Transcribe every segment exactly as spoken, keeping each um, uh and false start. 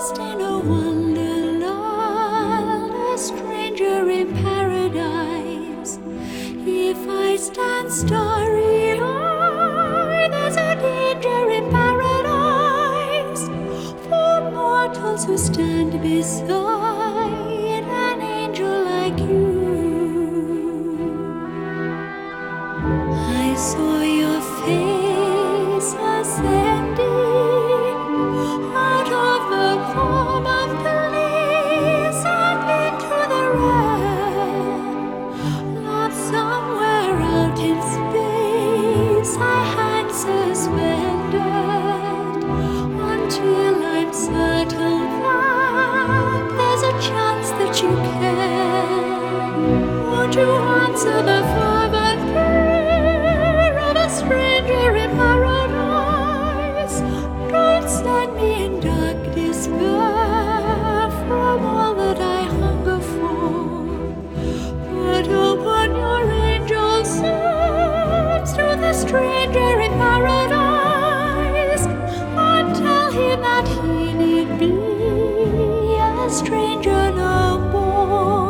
lost in a wonderland, a stranger in paradise. If I stand starry-eyed, there's a danger in paradise for mortals who stand beside an angel like you. I saw your face ascending out of the calm of bliss and into the realm of somewhere out in space. I hang suspended until I'm certain that there's a chance that you can. Won't you answer the fervent prayer of a stranger in paradise? Don't send me in dark despair from all that I hunger for, but open your angel's arms to the stranger in paradise and tell him that he need be a stranger no more.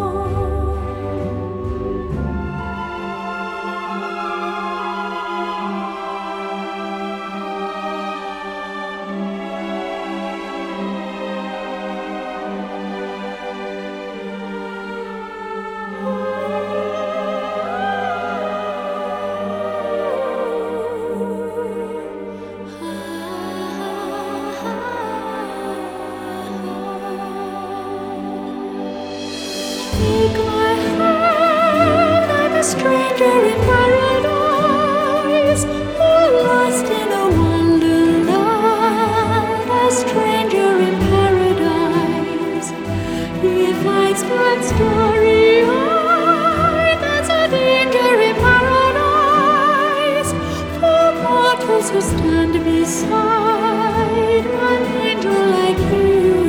Take my hand, I'm a stranger in paradise, all lost in a wonderland, a stranger in paradise. If I stand starry-eyed, there's a danger in paradise for mortals who stand beside an angel like you.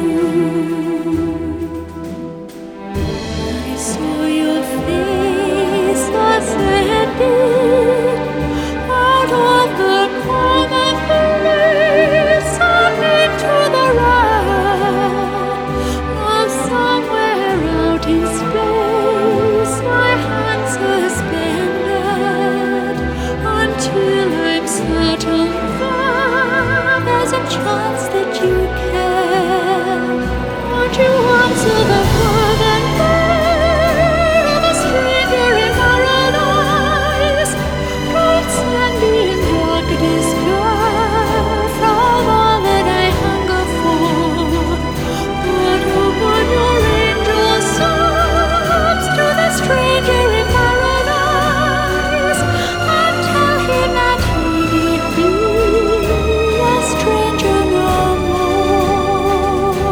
I saw your face ascending out of the calm of bliss and into the realm of somewhere out in space. My hands suspended until I'm certain that there's a chance that you can. Won't you answer the fervent prayer of a stranger in paradise? Don't send me in dark despair from all that I hunger for, but open your angel's arms to the stranger in paradise and tell him that he need be a stranger no more.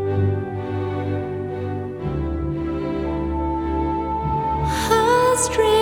A stranger